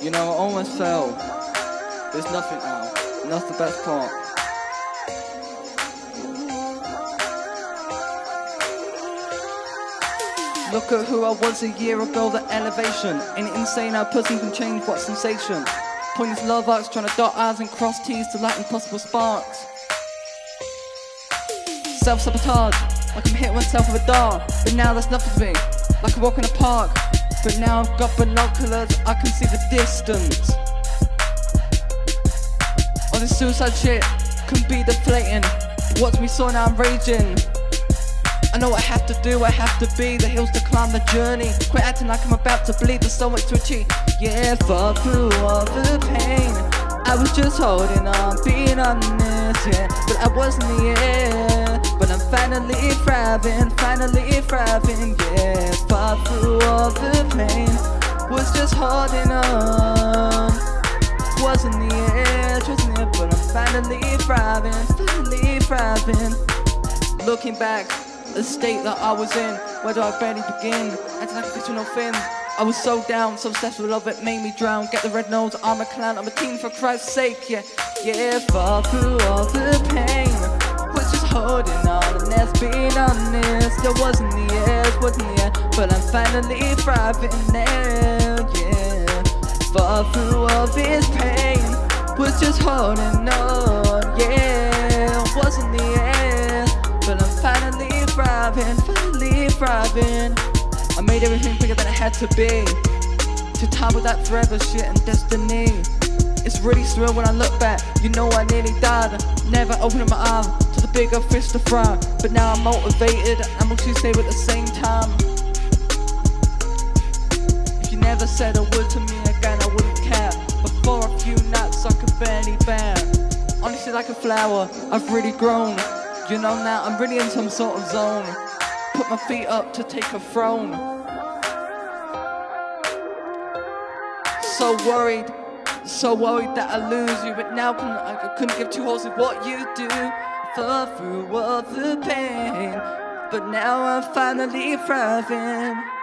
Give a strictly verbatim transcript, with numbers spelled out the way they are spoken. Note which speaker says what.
Speaker 1: You know, I almost fell. There's nothing now, and that's the best part. Look at who I was a year ago, the elevation. Ain't it insane how a person can change? What sensation? Pointless love arcs, trying to dot I's and cross T's to light impossible sparks. Self-sabotage, like I'm hitting myself with a dart. But now there's nothing to me, like I walk in a park. But now I've got binoculars, I can see the distance. All this suicide shit can be deflating. Watch me so now I'm raging. I know what I have to do, I have to be the hills to climb the journey. Quit acting like I'm about to bleed, there's so much to achieve. Yeah, far through all the pain, I was just holding on, being honest, yeah. But I was in the air, but I'm finally thriving, finally thriving, yeah. Far through all the pain, was just holding on. Was in the air, just in the air, but I'm finally thriving, finally thriving. Looking back, the state that I was in, where do I barely begin? Acting like a fish with no fins. I was so down, so obsessed with love it made me drown. Get the red nose, I'm a clown, I'm a teen for Christ's sake, yeah. Yeah, far through all the pain, was just holding on, and let's be honest, there wasn't the air, it wasn't the air, but I'm finally thriving now, yeah. Far through all this pain, was just holding on, yeah. Wasn't the air, but I'm finally thriving, finally thriving. I made everything bigger than it had to be. To time with that forever shit and destiny. It's really surreal when I look back. You know I nearly died. Never opening my arm to the bigger fish to fry. But now I'm motivated, I'm actually stable at the same time. If you never said a word to me again, I wouldn't care. But for a few nights I could barely bear. Honestly, like a flower, I've really grown. You know now I'm really in some sort of zone. Put my feet up to take a throne. So worried, so worried that I lose you. But now can, I couldn't give two holes with what you do. Far through all the pain, but now I'm finally thriving.